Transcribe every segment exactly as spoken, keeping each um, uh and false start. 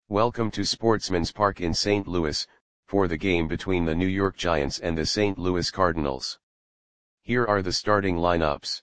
Welcome to Sportsman's Park in Saint Louis, for the game between the New York Giants and the Saint Louis Cardinals. Here are the starting lineups.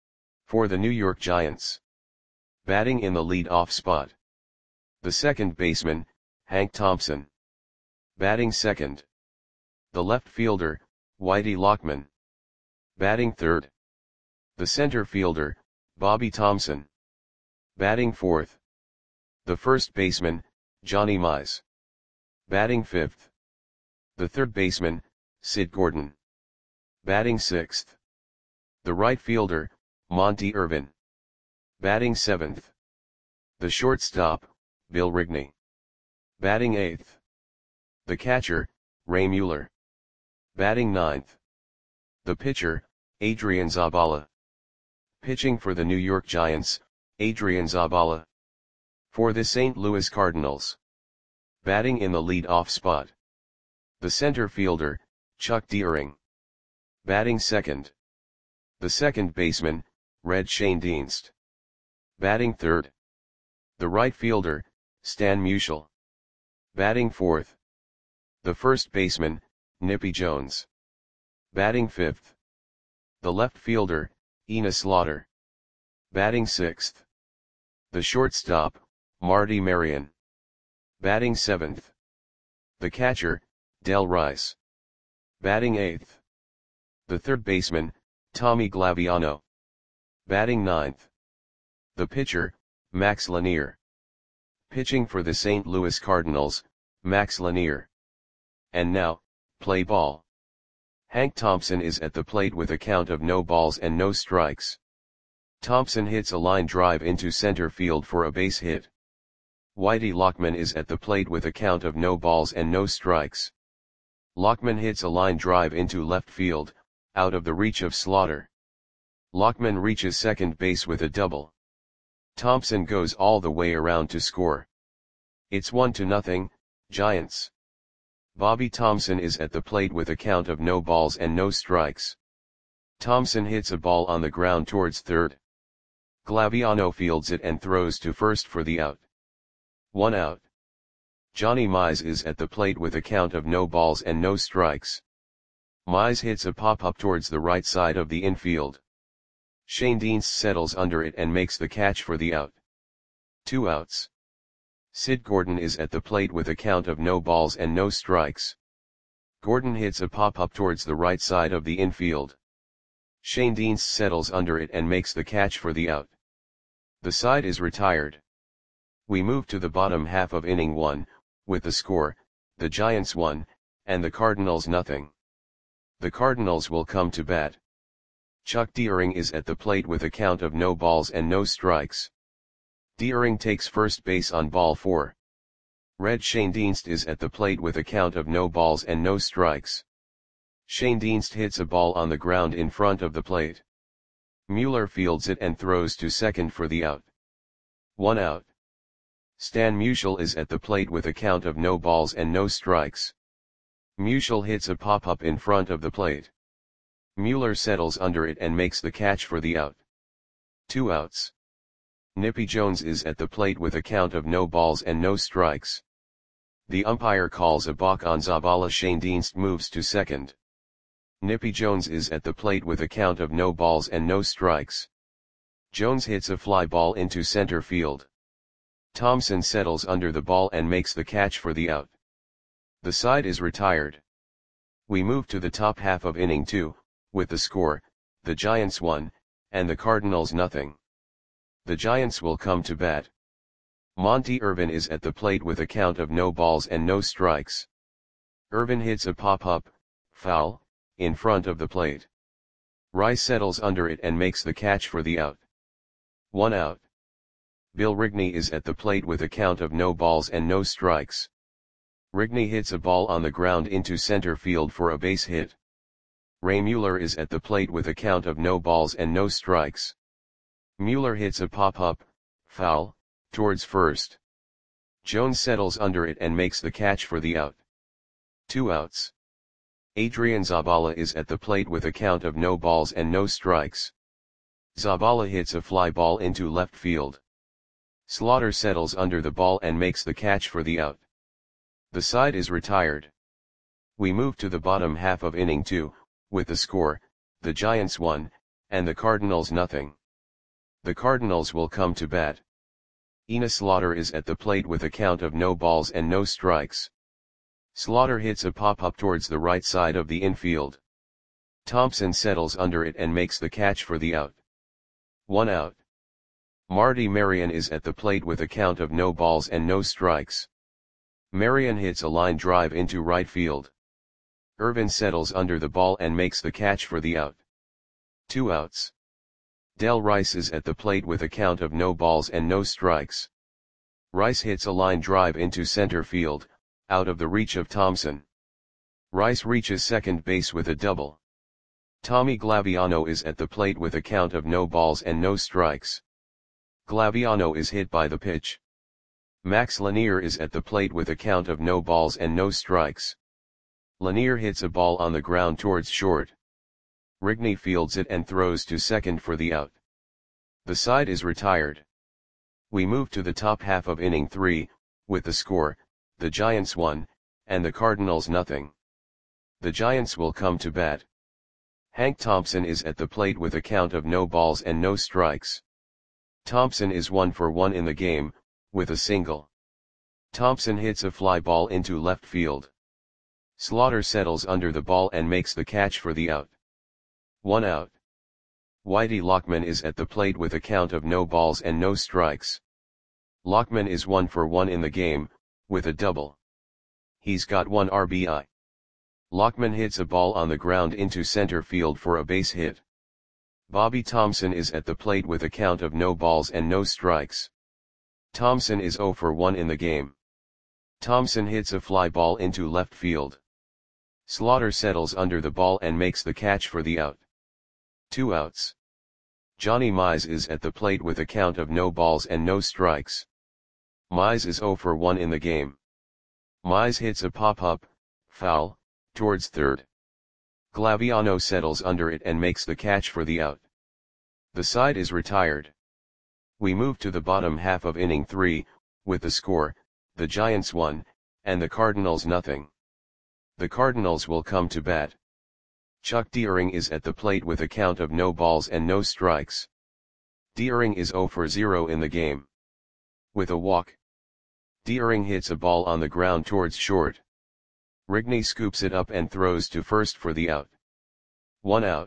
For the New York Giants. Batting in the lead-off spot. The second baseman, Hank Thompson. Batting second. The left fielder, Whitey Lockman. Batting third. The center fielder, Bobby Thomson. Batting fourth. The first baseman, Johnny Mize. Batting fifth. The third baseman, Sid Gordon. Batting sixth. The right fielder, Monte Irvin. Batting seventh. The shortstop, Bill Rigney. Batting eighth. The catcher, Ray Mueller. Batting ninth. The pitcher, Adrian Zabala. Pitching for the New York Giants, Adrian Zabala. For the Saint Louis Cardinals. Batting in the lead-off spot. The center fielder, Chuck Deering. Batting second. The second baseman, Red Schoendienst. Batting third. The right fielder, Stan Musial. Batting fourth. The first baseman, Nippy Jones. Batting fifth. The left fielder, Enos Slaughter. Batting sixth. The shortstop, Marty Marion. Batting seventh. The catcher, Del Rice. Batting eighth. The third baseman, Tommy Glaviano. Batting ninth. The pitcher, Max Lanier. Pitching for the Saint Louis Cardinals, Max Lanier. And now, play ball. Hank Thompson is at the plate with a count of no balls and no strikes. Thompson hits a line drive into center field for a base hit. Whitey Lockman is at the plate with a count of no balls and no strikes. Lockman hits a line drive into left field, out of the reach of Slaughter. Lockman reaches second base with a double. Thompson goes all the way around to score. It's one to nothing, Giants. Bobby Thomson is at the plate with a count of no balls and no strikes. Thomson hits a ball on the ground towards third. Glaviano fields it and throws to first for the out. One out. Johnny Mize is at the plate with a count of no balls and no strikes. Mize hits a pop-up towards the right side of the infield. Schoendienst settles under it and makes the catch for the out. Two outs. Sid Gordon is at the plate with a count of no balls and no strikes. Gordon hits a pop-up towards the right side of the infield. Schoendienst settles under it and makes the catch for the out. The side is retired. We move to the bottom half of inning one, with the score, the Giants one, and the Cardinals nothing. The Cardinals will come to bat. Chuck Deering is at the plate with a count of no balls and no strikes. Deering takes first base on ball four. Red Schoendienst is at the plate with a count of no balls and no strikes. Schoendienst hits a ball on the ground in front of the plate. Mueller fields it and throws to second for the out. One out. Stan Musial is at the plate with a count of no balls and no strikes. Musial hits a pop-up in front of the plate. Mueller settles under it and makes the catch for the out. Two outs. Nippy Jones is at the plate with a count of no balls and no strikes. The umpire calls a balk on Zabala. Schoendienst moves to second. Nippy Jones is at the plate with a count of no balls and no strikes. Jones hits a fly ball into center field. Thompson settles under the ball and makes the catch for the out. The side is retired. We move to the top half of inning two, with the score, the Giants one, and the Cardinals nothing. The Giants will come to bat. Monte Irvin is at the plate with a count of no balls and no strikes. Irvin hits a pop-up, foul, in front of the plate. Rice settles under it and makes the catch for the out. One out. Bill Rigney is at the plate with a count of no balls and no strikes. Rigney hits a ball on the ground into center field for a base hit. Ray Mueller is at the plate with a count of no balls and no strikes. Mueller hits a pop-up, foul, towards first. Jones settles under it and makes the catch for the out. Two outs. Adrian Zabala is at the plate with a count of no balls and no strikes. Zabala hits a fly ball into left field. Slaughter settles under the ball and makes the catch for the out. The side is retired. We move to the bottom half of inning two, with the score, the Giants one, and the Cardinals nothing. The Cardinals will come to bat. Enos Slaughter is at the plate with a count of no balls and no strikes. Slaughter hits a pop-up towards the right side of the infield. Thompson settles under it and makes the catch for the out. One out. Marty Marion is at the plate with a count of no balls and no strikes. Marion hits a line drive into right field. Irvin settles under the ball and makes the catch for the out. Two outs. Del Rice is at the plate with a count of no balls and no strikes. Rice hits a line drive into center field, out of the reach of Thompson. Rice reaches second base with a double. Tommy Glaviano is at the plate with a count of no balls and no strikes. Glaviano is hit by the pitch. Max Lanier is at the plate with a count of no balls and no strikes. Lanier hits a ball on the ground towards short. Rigney fields it and throws to second for the out. The side is retired. We move to the top half of inning three, with the score, the Giants one, and the Cardinals nothing. The Giants will come to bat. Hank Thompson is at the plate with a count of no balls and no strikes. Thompson is one for one in the game, with a single. Thompson hits a fly ball into left field. Slaughter settles under the ball and makes the catch for the out. One out. Whitey Lockman is at the plate with a count of no balls and no strikes. Lockman is one for one in the game, with a double. He's got one R B I. Lockman hits a ball on the ground into center field for a base hit. Bobby Thompson is at the plate with a count of no balls and no strikes. Thompson is zero for one in the game. Thompson hits a fly ball into left field. Slaughter settles under the ball and makes the catch for the out. Two outs. Johnny Mize is at the plate with a count of no balls and no strikes. Mize is zero for one in the game. Mize hits a pop-up, foul, towards third. Glaviano settles under it and makes the catch for the out. The side is retired. We move to the bottom half of inning three, with the score, the Giants one, and the Cardinals nothing. The Cardinals will come to bat. Chuck Deering is at the plate with a count of no balls and no strikes. Deering is zero for zero in the game. With a walk. Deering hits a ball on the ground towards short. Rigney scoops it up and throws to first for the out. One out.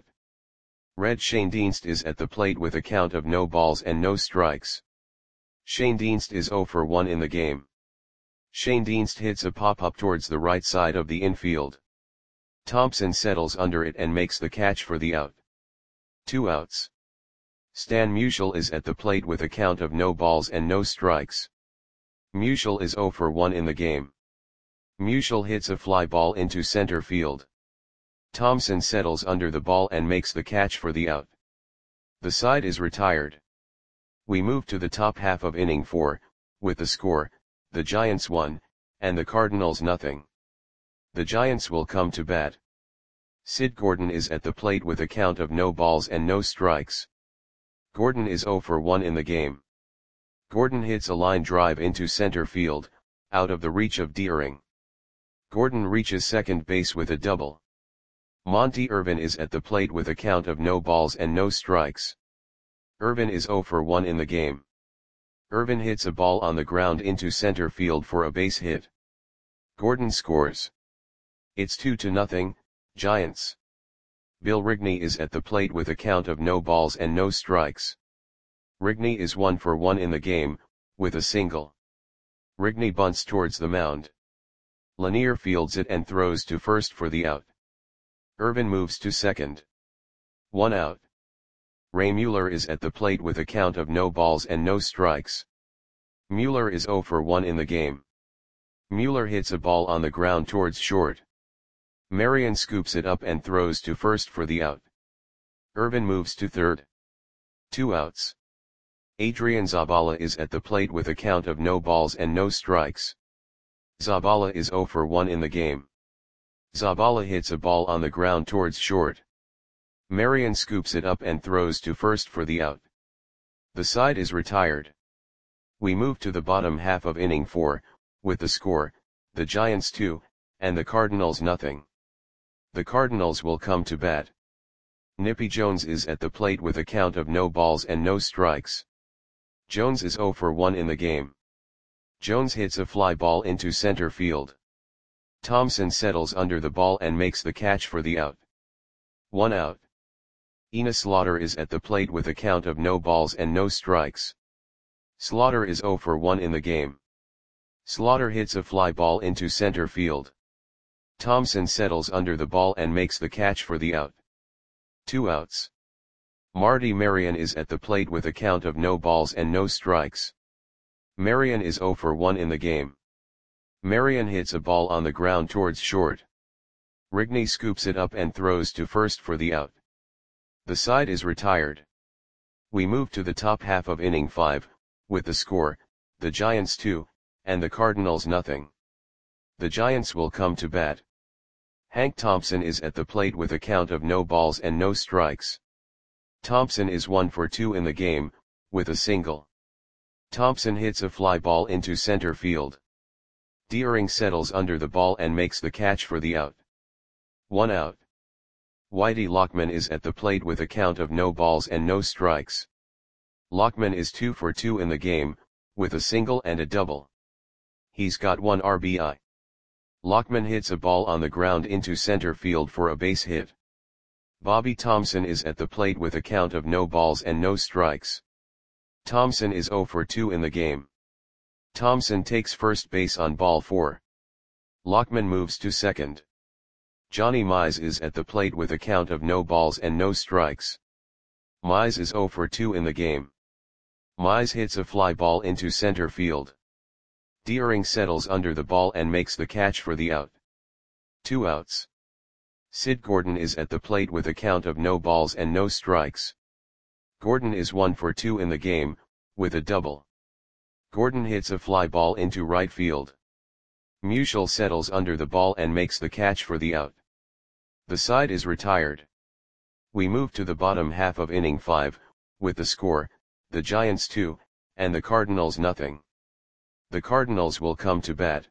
Red Schoendienst is at the plate with a count of no balls and no strikes. Schoendienst is zero for one in the game. Schoendienst hits a pop-up towards the right side of the infield. Thompson settles under it and makes the catch for the out. Two outs. Stan Musial is at the plate with a count of no balls and no strikes. Musial is zero for one in the game. Musial hits a fly ball into center field. Thompson settles under the ball and makes the catch for the out. The side is retired. We move to the top half of inning four, with the score, the Giants one, and the Cardinals nothing. The Giants will come to bat. Sid Gordon is at the plate with a count of no balls and no strikes. Gordon is zero for one in the game. Gordon hits a line drive into center field, out of the reach of Deering. Gordon reaches second base with a double. Monty Irvin is at the plate with a count of no balls and no strikes. Irvin is zero for one in the game. Irvin hits a ball on the ground into center field for a base hit. Gordon scores. It's two to nothing, Giants. Bill Rigney is at the plate with a count of no balls and no strikes. Rigney is one for one in the game, with a single. Rigney bunts towards the mound. Lanier fields it and throws to first for the out. Irvin moves to second. One out. Ray Mueller is at the plate with a count of no balls and no strikes. Mueller is zero for one in the game. Mueller hits a ball on the ground towards short. Marion scoops it up and throws to first for the out. Irvin moves to third. Two outs. Adrian Zabala is at the plate with a count of no balls and no strikes. Zabala is zero for one in the game. Zabala hits a ball on the ground towards short. Marion scoops it up and throws to first for the out. The side is retired. We move to the bottom half of inning four, with the score, the Giants two, and the Cardinals nothing. The Cardinals will come to bat. Nippy Jones is at the plate with a count of no balls and no strikes. Jones is oh for one in the game. Jones hits a fly ball into center field. Thompson settles under the ball and makes the catch for the out. One out. Enos Slaughter is at the plate with a count of no balls and no strikes. Slaughter is oh for one in the game. Slaughter hits a fly ball into center field. Thompson settles under the ball and makes the catch for the out. Two outs. Marty Marion is at the plate with a count of no balls and no strikes. Marion is oh for one in the game. Marion hits a ball on the ground towards short. Rigney scoops it up and throws to first for the out. The side is retired. We move to the top half of inning five, with the score, the Giants two, and the Cardinals nothing. The Giants will come to bat. Hank Thompson is at the plate with a count of no balls and no strikes. Thompson is one for two in the game, with a single. Thompson hits a fly ball into center field. Deering settles under the ball and makes the catch for the out. One out. Whitey Lockman is at the plate with a count of no balls and no strikes. Lockman is two for two in the game, with a single and a double. He's got one R B I. Lockman hits a ball on the ground into center field for a base hit. Bobby Thompson is at the plate with a count of no balls and no strikes. Thompson is oh for two in the game. Thompson takes first base on ball four. Lockman moves to second. Johnny Mize is at the plate with a count of no balls and no strikes. Mize is oh for two in the game. Mize hits a fly ball into center field. Deering settles under the ball and makes the catch for the out. Two outs. Sid Gordon is at the plate with a count of no balls and no strikes. Gordon is one for two in the game, with a double. Gordon hits a fly ball into right field. Musial settles under the ball and makes the catch for the out. The side is retired. We move to the bottom half of inning five, with the score, the Giants two, and the Cardinals nothing. The Cardinals will come to bat.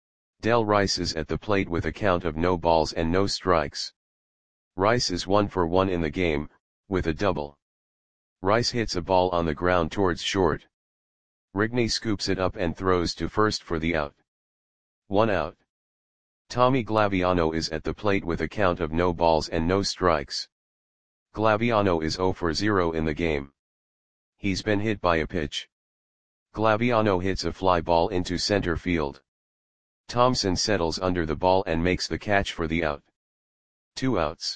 Del Rice is at the plate with a count of no balls and no strikes. Rice is one for one in the game, with a double. Rice hits a ball on the ground towards short. Rigney scoops it up and throws to first for the out. One out. Tommy Glaviano is at the plate with a count of no balls and no strikes. Glaviano is oh for zero in the game. He's been hit by a pitch. Glaviano hits a fly ball into center field. Thompson settles under the ball and makes the catch for the out. Two outs.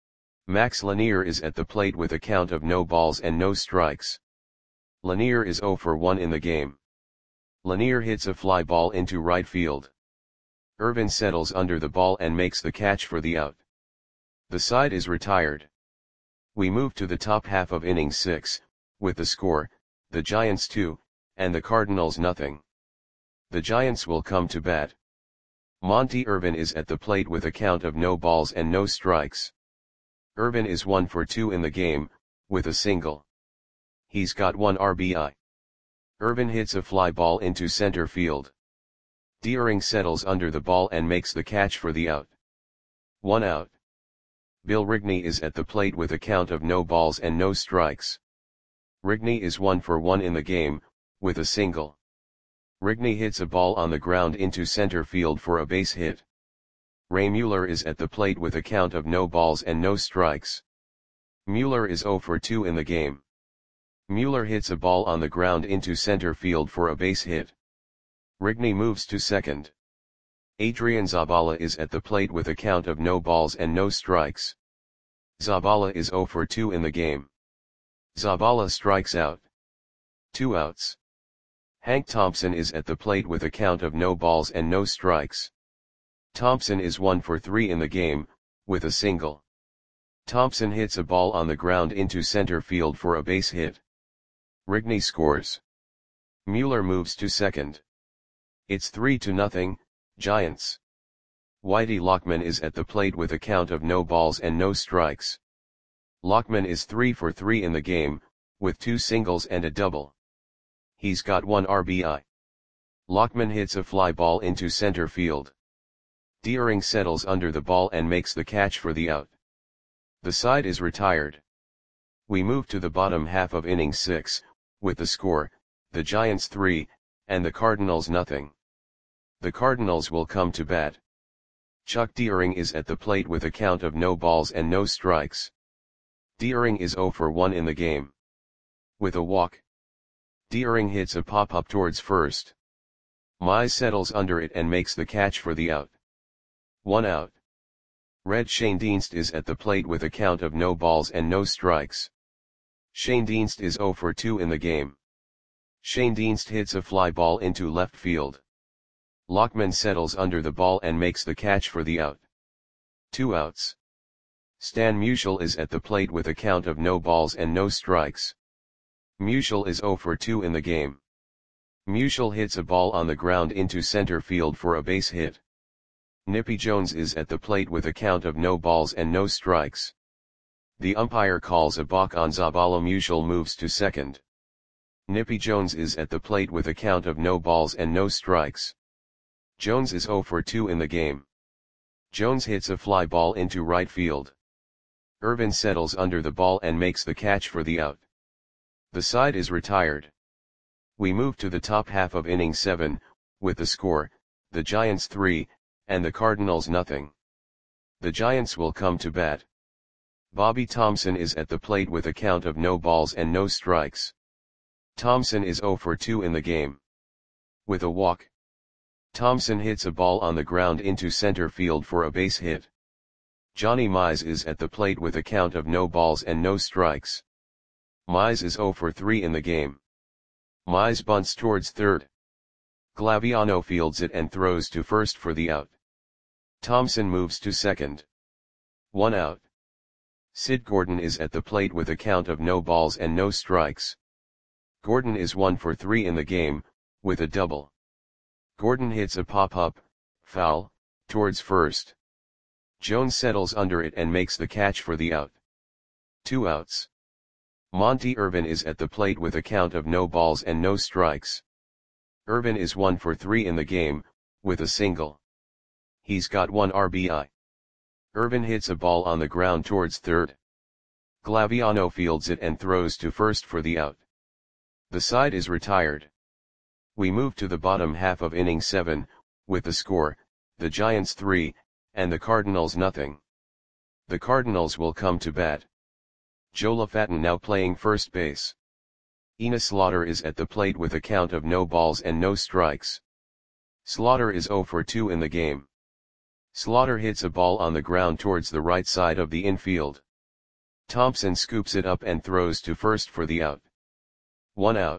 Max Lanier is at the plate with a count of no balls and no strikes. Lanier is oh for one in the game. Lanier hits a fly ball into right field. Irvin settles under the ball and makes the catch for the out. The side is retired. We move to the top half of inning six, with the score, the Giants two, and the Cardinals nothing. The Giants will come to bat. Monty Irvin is at the plate with a count of no balls and no strikes. Irvin is one for two in the game, with a single. He's got one R B I. Irvin hits a fly ball into center field. Deering settles under the ball and makes the catch for the out. One out. Bill Rigney is at the plate with a count of no balls and no strikes. Rigney is one for one in the game, with a single. Rigney hits a ball on the ground into center field for a base hit. Ray Mueller is at the plate with a count of no balls and no strikes. Mueller is oh for two in the game. Mueller hits a ball on the ground into center field for a base hit. Rigney moves to second. Adrian Zabala is at the plate with a count of no balls and no strikes. Zabala is oh for two in the game. Zabala strikes out. Two outs. Hank Thompson is at the plate with a count of no balls and no strikes. Thompson is one for three in the game, with a single. Thompson hits a ball on the ground into center field for a base hit. Rigney scores. Mueller moves to second. It's three to nothing, Giants. Whitey Lockman is at the plate with a count of no balls and no strikes. Lockman is three for three in the game, with two singles and a double. He's got one R B I. Lockman hits a fly ball into center field. Deering settles under the ball and makes the catch for the out. The side is retired. We move to the bottom half of inning six, with the score, the Giants three, and the Cardinals nothing. The Cardinals will come to bat. Chuck Deering is at the plate with a count of no balls and no strikes. Deering is zero for one in the game. With a walk, Deering hits a pop-up towards first. Mize settles under it and makes the catch for the out. One out. Red Schoendienst is at the plate with a count of no balls and no strikes. Schoendienst is zero for two in the game. Schoendienst hits a fly ball into left field. Lockman settles under the ball and makes the catch for the out. Two outs. Stan Musial is at the plate with a count of no balls and no strikes. Musial is zero for two in the game. Musial hits a ball on the ground into center field for a base hit. Nippy Jones is at the plate with a count of no balls and no strikes. The umpire calls a balk on Zabala. Musial moves to second. Nippy Jones is at the plate with a count of no balls and no strikes. Jones is zero for two in the game. Jones hits a fly ball into right field. Irvin settles under the ball and makes the catch for the out. The side is retired. We move to the top half of inning seven, with the score, the Giants three, and the Cardinals nothing. The Giants will come to bat. Bobby Thomson is at the plate with a count of no balls and no strikes. Thomson is zero for two in the game. With a walk, Thomson hits a ball on the ground into center field for a base hit. Johnny Mize is at the plate with a count of no balls and no strikes. Mize is zero for three in the game. Mize bunts towards third. Glaviano fields it and throws to first for the out. Thomson moves to second. One out. Sid Gordon is at the plate with a count of no balls and no strikes. Gordon is one for three in the game, with a double. Gordon hits a pop-up, foul, towards first. Jones settles under it and makes the catch for the out. Two outs. Monty Irvin is at the plate with a count of no balls and no strikes. Irvin is one for three in the game, with a single. He's got one R B I. Irvin hits a ball on the ground towards third. Glaviano fields it and throws to first for the out. The side is retired. We move to the bottom half of inning seven, with the score, the Giants three, and the Cardinals nothing. The Cardinals will come to bat. Joe LaFatten now playing first base. Enos Slaughter is at the plate with a count of no balls and no strikes. Slaughter is zero for two in the game. Slaughter hits a ball on the ground towards the right side of the infield. Thompson scoops it up and throws to first for the out. One out.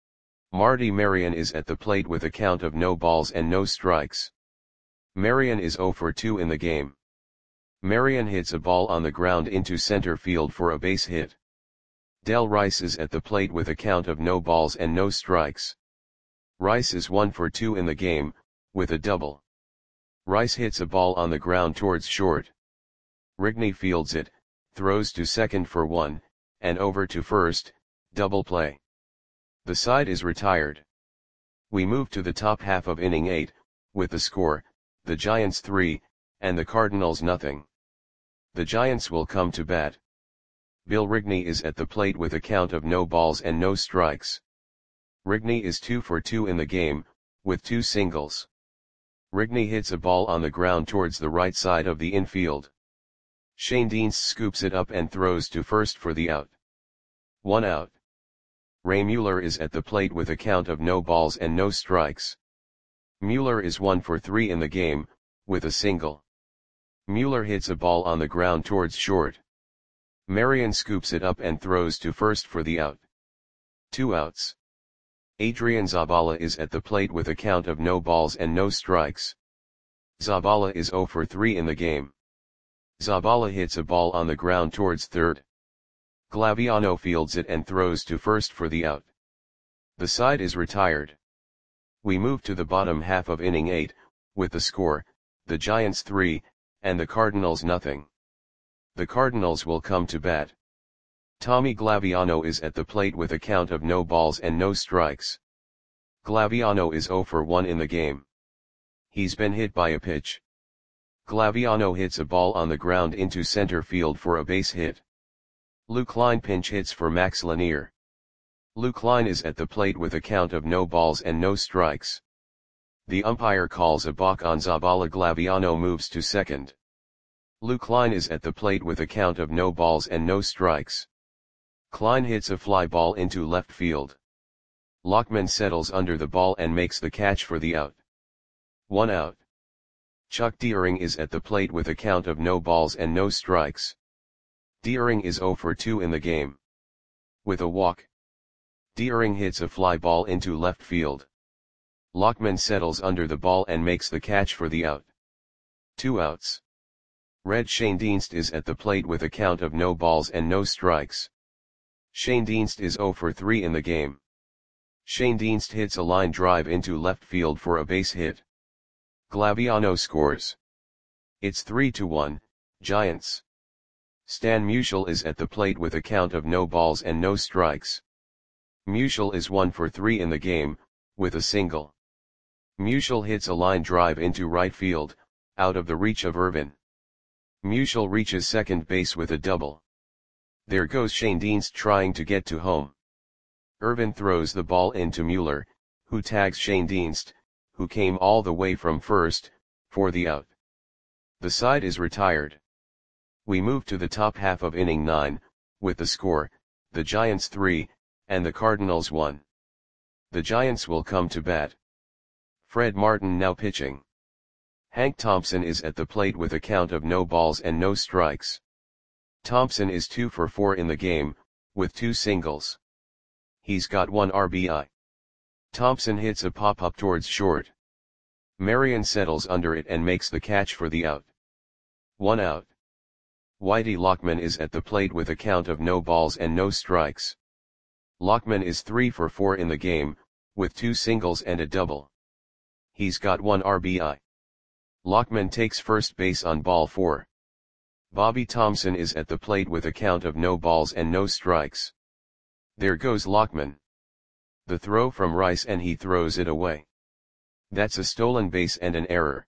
Marty Marion is at the plate with a count of no balls and no strikes. Marion is zero for two in the game. Marion hits a ball on the ground into center field for a base hit. Del Rice is at the plate with a count of no balls and no strikes. Rice is one for two in the game, with a double. Rice hits a ball on the ground towards short. Rigney fields it, throws to second for one, and over to first, double play. The side is retired. We move to the top half of inning eight, with the score, the Giants three, and the Cardinals nothing. The Giants will come to bat. Bill Rigney is at the plate with a count of no balls and no strikes. Rigney is two for two in the game, with two singles. Rigney hits a ball on the ground towards the right side of the infield. Schoendienst scoops it up and throws to first for the out. One out. Ray Mueller is at the plate with a count of no balls and no strikes. Mueller is one for three in the game, with a single. Mueller hits a ball on the ground towards short. Marion scoops it up and throws to first for the out. Two outs. Adrian Zabala is at the plate with a count of no balls and no strikes. Zabala is zero for three in the game. Zabala hits a ball on the ground towards third. Glaviano fields it and throws to first for the out. The side is retired. We move to the bottom half of inning eight, with the score, the Giants three, and the Cardinals nothing. The Cardinals will come to bat. Tommy Glaviano is at the plate with a count of no balls and no strikes. Glaviano is zero for one in the game. He's been hit by a pitch. Glaviano hits a ball on the ground into center field for a base hit. Luke Line pinch hits for Max Lanier. Luke Line is at the plate with a count of no balls and no strikes. The umpire calls a balk on Zabala. Glaviano moves to second. Luke Line is at the plate with a count of no balls and no strikes. Klein hits a fly ball into left field. Lockman settles under the ball and makes the catch for the out. One out. Chuck Deering is at the plate with a count of no balls and no strikes. Deering is zero for two in the game. With a walk, Deering hits a fly ball into left field. Lockman settles under the ball and makes the catch for the out. Two outs. Red Schoendienst is at the plate with a count of no balls and no strikes. Schoendienst is zero for three in the game. Schoendienst hits a line drive into left field for a base hit. Glaviano scores. It's three to one, Giants. Stan Musial is at the plate with a count of no balls and no strikes. Musial is one for three in the game, with a single. Musial hits a line drive into right field, out of the reach of Irvin. Musial reaches second base with a double. There goes Schoendienst trying to get to home. Irvin throws the ball into Mueller, who tags Schoendienst, who came all the way from first, for the out. The side is retired. We move to the top half of inning nine, with the score, the Giants three, and the Cardinals one. The Giants will come to bat. Fred Martin now pitching. Hank Thompson is at the plate with a count of no balls and no strikes. Thompson is two for four in the game, with two singles. He's got one R B I. Thompson hits a pop-up towards short. Marion settles under it and makes the catch for the out. One out. Whitey Lockman is at the plate with a count of no balls and no strikes. Lockman is three for four in the game, with two singles and a double. He's got one R B I. Lockman takes first base on ball four. Bobby Thompson is at the plate with a count of no balls and no strikes. There goes Lockman. The throw from Rice and he throws it away. That's a stolen base and an error.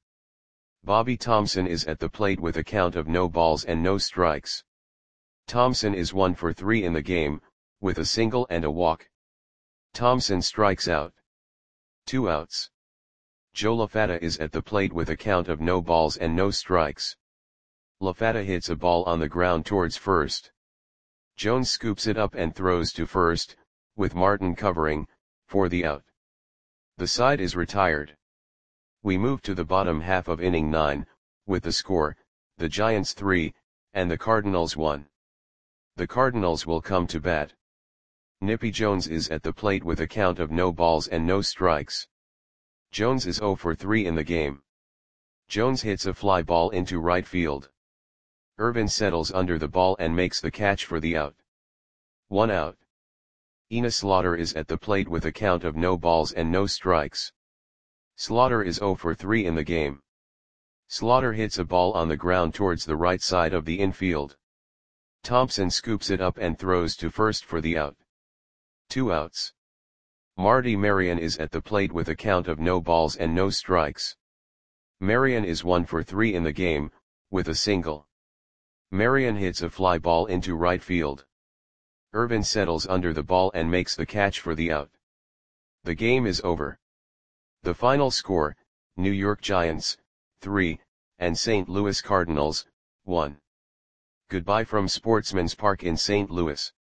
Bobby Thompson is at the plate with a count of no balls and no strikes. Thompson is one for three in the game, with a single and a walk. Thompson strikes out. Two outs. Joe LaFatta is at the plate with a count of no balls and no strikes. LaFatta hits a ball on the ground towards first. Jones scoops it up and throws to first, with Martin covering, for the out. The side is retired. We move to the bottom half of inning nine, with the score, the Giants three, and the Cardinals one. The Cardinals will come to bat. Nippy Jones is at the plate with a count of no balls and no strikes. Jones is zero for three in the game. Jones hits a fly ball into right field. Irvin settles under the ball and makes the catch for the out. One out. Enos Slaughter is at the plate with a count of no balls and no strikes. Slaughter is zero for three in the game. Slaughter hits a ball on the ground towards the right side of the infield. Thompson scoops it up and throws to first for the out. Two outs. Marty Marion is at the plate with a count of no balls and no strikes. Marion is one for three in the game, with a single. Marion hits a fly ball into right field. Irvin settles under the ball and makes the catch for the out. The game is over. The final score, New York Giants, three, and Saint Louis Cardinals, one. Goodbye from Sportsman's Park in Saint Louis.